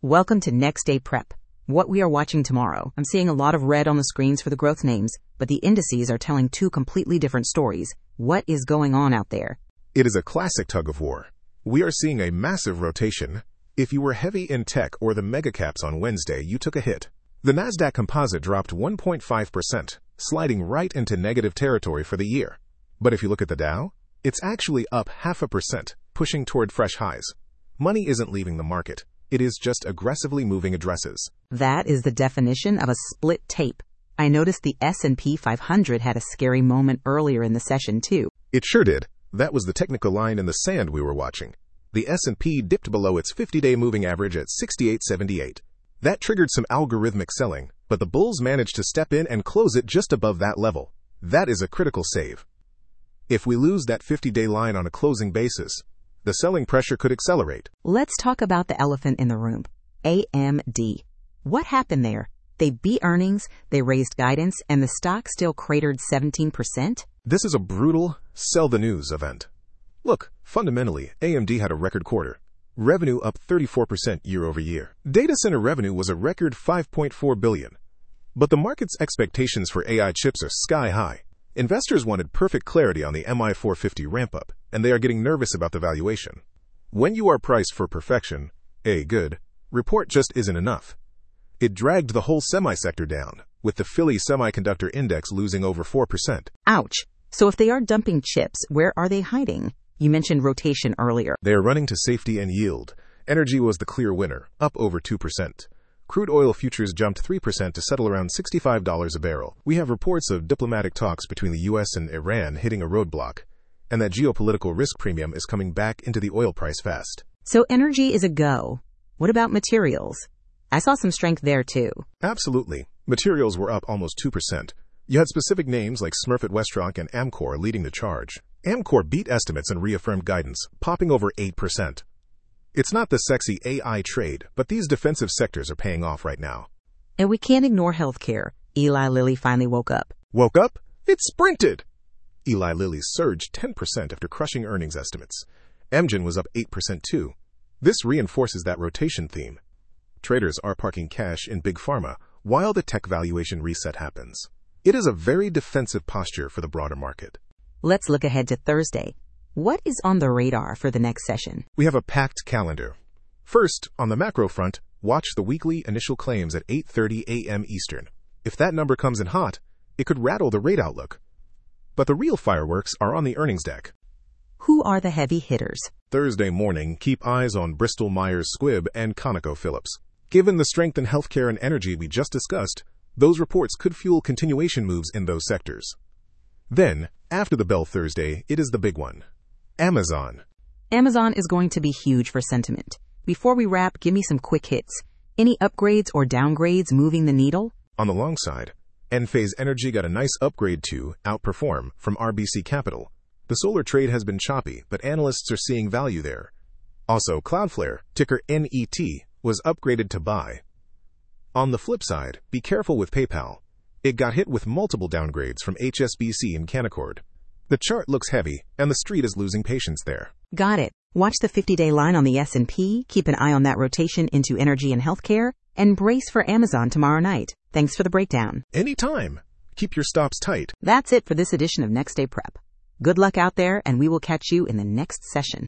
Welcome to Next Day Prep. What we are watching tomorrow. I'm seeing a lot of red on the screens for the growth names, but the indices are telling two completely different stories. What is going on out there? It is a classic tug of war. We are seeing a massive rotation. If you were heavy in tech or the mega caps on Wednesday, you took a hit. The Nasdaq Composite dropped 1.5%, sliding right into negative territory for the year. But if you look at the Dow, it's actually up 0.5%, pushing toward fresh highs. Money isn't leaving the market. It is just aggressively moving addresses. That is the definition of a split tape. I noticed the S&P 500 had a scary moment earlier in the session, too. It sure did. That was the technical line in the sand we were watching. The S&P dipped below its 50-day moving average at 68.78. That triggered some algorithmic selling, but the bulls managed to step in and close it just above that level. That is a critical save. If we lose that 50-day line on a closing basis, the selling pressure could accelerate. Let's talk about the elephant in the room, AMD. What happened there? They beat earnings, they raised guidance, and the stock still cratered 17%? This is a brutal sell the news event. Look, fundamentally, AMD had a record quarter. Revenue up 34% year over year. Data center revenue was a record $5.4 billion. But the market's expectations for AI chips are sky high. Investors wanted perfect clarity on the MI450 ramp-up, and they are getting nervous about the valuation. When you are priced for perfection, a good report just isn't enough. It dragged the whole semi-sector down, with the Philly Semiconductor Index losing over 4%. Ouch. So if they are dumping chips, where are they hiding? You mentioned rotation earlier. They are running to safety and yield. Energy was the clear winner, up over 2%. Crude oil futures jumped 3% to settle around $65 a barrel. We have reports of diplomatic talks between the U.S. and Iran hitting a roadblock, and that geopolitical risk premium is coming back into the oil price fast. So energy is a go. What about materials? I saw some strength there too. Absolutely. Materials were up almost 2%. You had specific names like Smurfit Westrock and Amcor leading the charge. Amcor beat estimates and reaffirmed guidance, popping over 8%. It's not the sexy AI trade, but these defensive sectors are paying off right now. And we can't ignore healthcare. Eli Lilly finally woke up. Woke up? It sprinted! Eli Lilly surged 10% after crushing earnings estimates. Amgen was up 8% too. This reinforces that rotation theme. Traders are parking cash in big pharma while the tech valuation reset happens. It is a very defensive posture for the broader market. Let's look ahead to Thursday. What is on the radar for the next session? We have a packed calendar. First, on the macro front, watch the weekly initial claims at 8:30 a.m. Eastern. If that number comes in hot, it could rattle the rate outlook. But the real fireworks are on the earnings deck. Who are the heavy hitters? Thursday morning, keep eyes on Bristol Myers Squibb and ConocoPhillips. Given the strength in healthcare and energy we just discussed, those reports could fuel continuation moves in those sectors. Then, after the bell Thursday, it is the big one. Amazon. Amazon is going to be huge for sentiment. Before we wrap, give me some quick hits. Any upgrades or downgrades moving the needle? On the long side, Enphase Energy got a nice upgrade to outperform from RBC Capital. The solar trade has been choppy, but analysts are seeing value there. Also, Cloudflare, ticker NET, was upgraded to buy. On the flip side, be careful with PayPal. It got hit with multiple downgrades from HSBC and Canaccord. The chart looks heavy, and the street is losing patience there. Got it. Watch the 50-day line on the S&P, keep an eye on that rotation into energy and healthcare, and brace for Amazon tomorrow night. Thanks for the breakdown. Anytime. Keep your stops tight. That's it for this edition of Next Day Prep. Good luck out there, and we will catch you in the next session.